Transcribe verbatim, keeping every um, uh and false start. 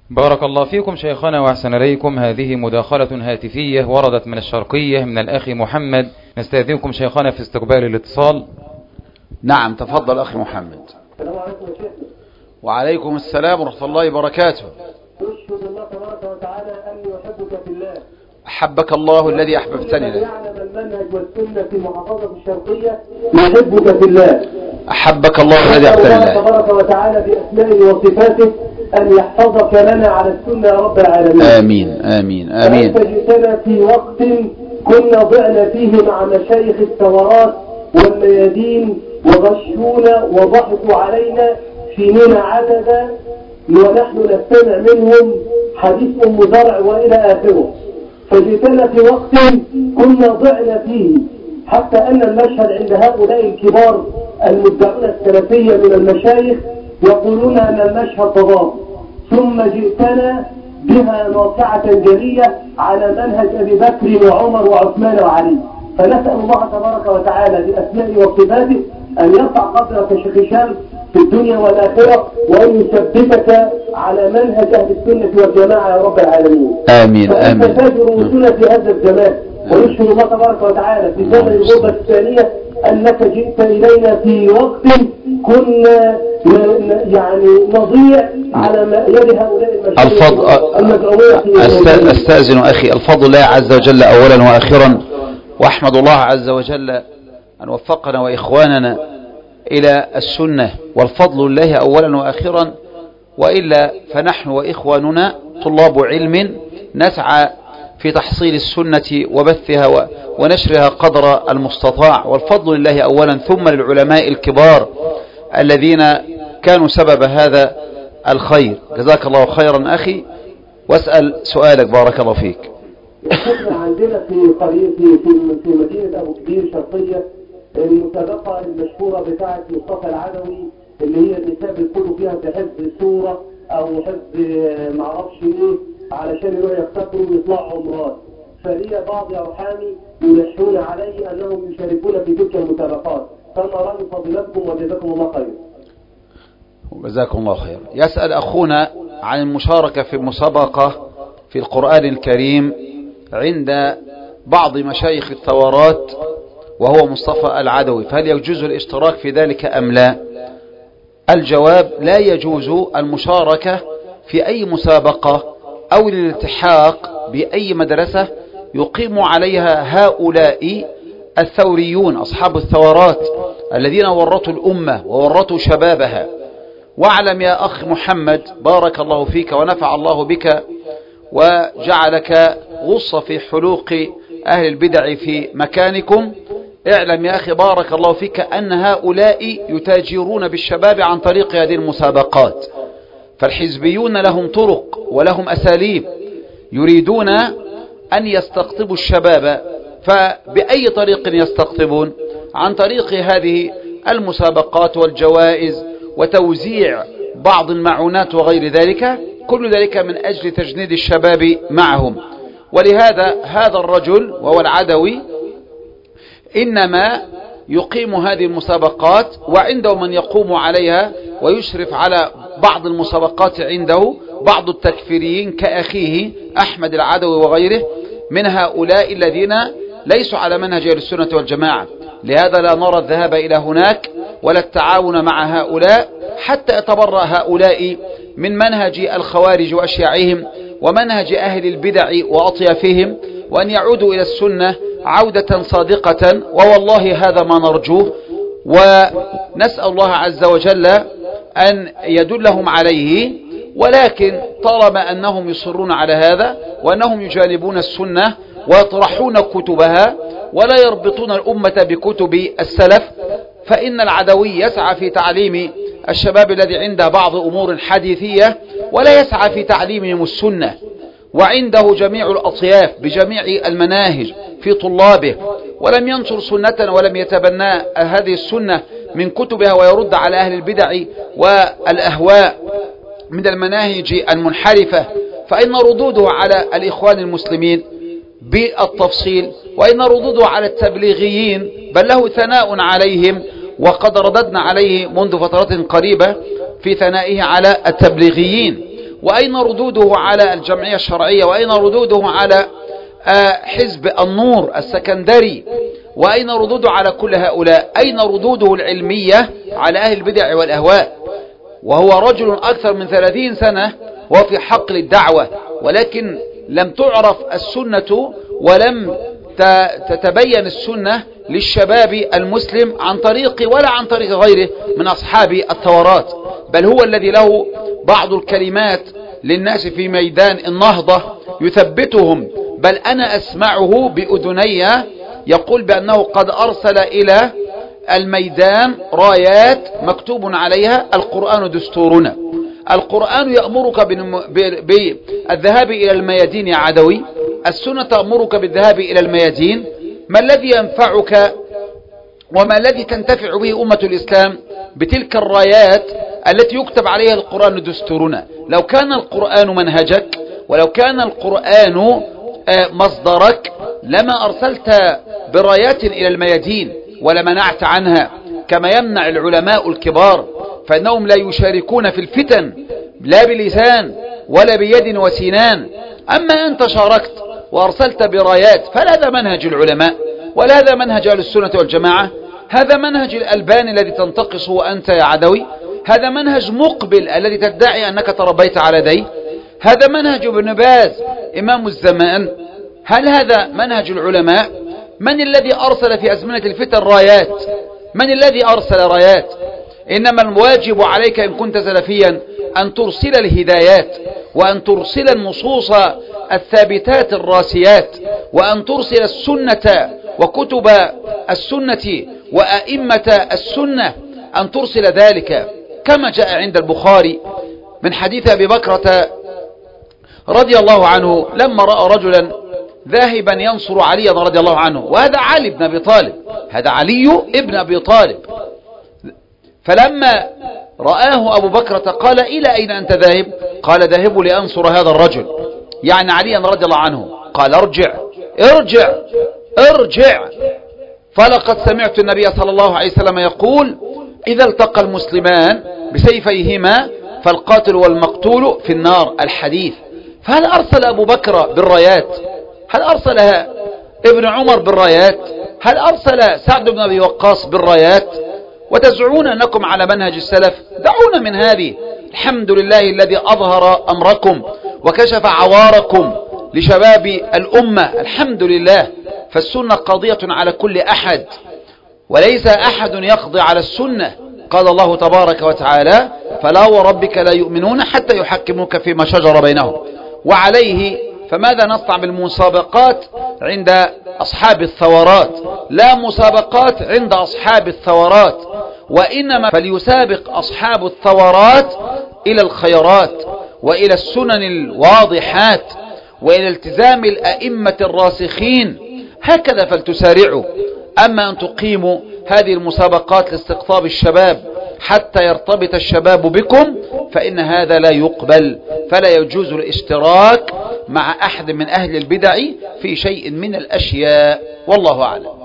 بارك الله فيكم شيخنا وأحسن إليكم. هذه مداخلة هاتفية وردت من الشرقية من الأخ محمد. نستأذنكم شيخنا في استقبال الاتصال. نعم تفضل أخي محمد. السلام عليكم يا شيخنا. وعليكم السلام ورحمة الله وبركاته. أشهد الله تبارك وتعالى أني أحبك في الله. أحبك الله الذي أحببتني له. يعلم المنهج والسنة في محافظة الشرقية نحبك في الله. أحبك الله الذي أحببتني له. الله تبارك وتعالى بأسمائه وصفاته أن يحفظك لنا على السنة يا رب العالمين. آمين آمين آمين. فأنت جئتنا في وقت كنا ضعنا فيه مع مشايخ الثورات والميادين وغشونا وضحكوا علينا سنين عددا ونحن نستمع منهم حديث أم زرع وإلى آخره. فجئتنا في وقت كنا ضعنا فيه حتى أن المشهد عند هؤلاء الكبار المدعون السلفية من المشايخ يقولون أن المشهد تضاد، ثم جئتنا بها ناصعة جلية على منهج أبي بكر وعمر وعثمان وعلي. فنسأل الله تبارك وتعالى بأسمائه وصفاته أن يرفع قدرك شيخ هشام في الدنيا والآخرة وأن يثبتك على منهج أهل السنة والجماعة يا رب العالمين. آمين آمين. آمين. فأنت رؤوسنا في هذا الزمان ونشهد الله تبارك وتعالى في زمن الغربة الثانية أنك جئت إلينا في وقت كنا يعني نضيع على يد هؤلاء المشايخ. أستأذن أخي، الفضل الله عز وجل أولا وآخرا، وأحمد الله عز وجل أن وفقنا وإخواننا إلى السنة، والفضل الله أولا وآخرا، وإلا فنحن وإخواننا طلاب علم نسعى في تحصيل السنة وبثها ونشرها قدر المستطاع، والفضل لله أولا ثم للعلماء الكبار الذين كانوا سبب هذا الخير. جزاك الله خيرا أخي، واسأل سؤالك بارك الله فيك. احنا عندنا في قرية في في مدينة أبو كبير شرقية المسابقة المشهورة بتاعة مصطفى العدوي اللي هي النساء بيدخلوا فيها بحفظ سورة أو حفظ معرفش إيه علشان يروحوا يختبروا ويطلعوا عمرات. فلي بعض أرحامي يلحون علي أنهم يشاركون في تلك المسابقات، فما رأي فضيلتكم وجزاكم الله خير. جزاكم الله خير. يسأل أخونا عن المشاركة في مسابقة في القرآن الكريم عند بعض مشايخ الثورات وهو مصطفى العدوي، فهل يجوز الاشتراك في ذلك أم لا؟ الجواب: لا يجوز المشاركة في أي مسابقة أو الالتحاق بأي مدرسة يقيم عليها هؤلاء الثوريون أصحاب الثورات الذين ورطوا الأمة وورطوا شبابها. واعلم يا أخ محمد بارك الله فيك ونفع الله بك وجعلك غصة في حلوق أهل البدع في مكانكم، اعلم يا أخي بارك الله فيك أن هؤلاء يتاجرون بالشباب عن طريق هذه المسابقات. فالحزبيون لهم طرق ولهم أساليب، يريدون أن يستقطبوا الشباب، فبأي طريق يستقطبون؟ عن طريق هذه المسابقات والجوائز وتوزيع بعض المعونات وغير ذلك، كل ذلك من أجل تجنيد الشباب معهم. ولهذا هذا الرجل وهو العدوي إنما يقيم هذه المسابقات، وعنده من يقوم عليها ويشرف على بعض المسابقات، عنده بعض التكفيريين كأخيه أحمد العدوي وغيره من هؤلاء الذين ليسوا على منهج أهل السنة والجماعة. لهذا لا نرى الذهاب إلى هناك ولا التعاون مع هؤلاء حتى يتبرأ هؤلاء من منهج الخوارج وأشياعهم ومنهج أهل البدع وأطيافهم، وأن يعودوا إلى السنة عودة صادقة، ووالله هذا ما نرجوه، ونسأل الله عز وجل أن يدلهم عليه. ولكن طالما أنهم يصرون على هذا وأنهم يجانبون السنة ويطرحون كتبها ولا يربطون الأمة بكتب السلف، فإن العدوي يسعى في تعليم الشباب الذي عنده بعض أمور حديثية ولا يسعى في تعليمهم السنة، وعنده جميع الأطياف بجميع المناهج في طلابه، ولم ينشر سنة ولم يتبنى هذه السنة من كتبها ويرد على أهل البدع والأهواء من المناهج المنحرفة، فإن ردوده على الإخوان المسلمين بالتفصيل، وإن ردوده على التبليغيين بل له ثناء عليهم، وقد رددنا عليه منذ فترات قريبة في ثنائه على التبليغيين. وأين ردوده على الجمعية الشرعية؟ وأين ردوده على حزب النور السكندري؟ وأين ردوده على كل هؤلاء؟ أين ردوده العلمية على أهل البدع والأهواء؟ وهو رجل أكثر من ثلاثين سنة وفي حقل الدعوة، ولكن لم تعرف السنة ولم تتبين السنة للشباب المسلم عن طريق ولا عن طريق غيره من أصحاب الثورات، بل هو الذي له بعض الكلمات للناس في ميدان النهضة يثبتهم، بل أنا أسمعه بأذني يقول بأنه قد أرسل إلى الميدان رايات مكتوب عليها القرآن دستورنا. القرآن يأمرك بالذهاب إلى الميادين يا عدوي، السنة تأمرك بالذهاب إلى الميادين. ما الذي ينفعك وما الذي تنتفع به أمة الإسلام بتلك الرايات التي يكتب عليها القرآن دستورنا؟ لو كان القرآن منهجك ولو كان القرآن مصدرك لما أرسلت برايات إلى الميادين ولا منعت عنها، كما يمنع العلماء الكبار، فإنهم لا يشاركون في الفتن لا بلسان ولا بيد وسنان. أما أنت شاركت وأرسلت برايات فهذا منهج العلماء ولا هذا منهج أهل السنة والجماعة، هذا منهج الألباني الذي تنتقصه أنت يا عدوي، هذا منهج مقبل الذي تدعي أنك تربيت على يديه، هذا منهج ابن باز إمام الزمان. هل هذا منهج العلماء؟ من الذي أرسل في أزمنة الفتن رايات؟ من الذي أرسل رايات؟ إنما الواجب عليك إن كنت سلفيا أن ترسل الهدايات، وأن ترسل النصوص الثابتات الراسيات، وأن ترسل السنة وكتب السنة وأئمة السنة، أن ترسل ذلك كما جاء عند البخاري من حديث أبي بكرة رضي الله عنه لما رأى رجلا ذاهبا ينصر عليا رضي الله عنه، وهذا علي بن أبي طالب، هذا علي ابن أبي طالب. فلما رآه أبو بكرة قال إلى أين أنت ذاهب؟ قال ذاهب لأنصر هذا الرجل، يعني عليا رضي الله عنه. قال ارجع ارجع ارجع، فلقد سمعت النبي صلى الله عليه وسلم يقول إذا التقى المسلمان بسيفيهما فالقاتل والمقتول في النار، الحديث. فهل أرسل أبو بكر بالرايات؟ هل أرسلها ابن عمر بالرايات؟ هل أرسل سعد بن أبي وقاص بالرايات؟ وتزعمون أنكم على منهج السلف؟ دعونا من هذه. الحمد لله الذي أظهر أمركم وكشف عواركم لشباب الأمة، الحمد لله. فالسنة قاضية على كل أحد، وليس أحد يقضي على السنة. قال الله تبارك وتعالى فلا وربك لا يؤمنون حتى يحكموك فيما شجر بينهم. وعليه فماذا نصنع بالمسابقات عند أصحاب الثورات؟ لا مسابقات عند أصحاب الثورات، وإنما فليسابق أصحاب الثورات إلى الخيرات وإلى السنن الواضحات وإلى التزام الأئمة الراسخين، هكذا فلتسارعوا. أما أن تقيموا هذه المسابقات لاستقطاب الشباب حتى يرتبط الشباب بكم فإن هذا لا يقبل، فلا يجوز الاشتراك مع أحد من أهل البدع في شيء من الأشياء، والله أعلم.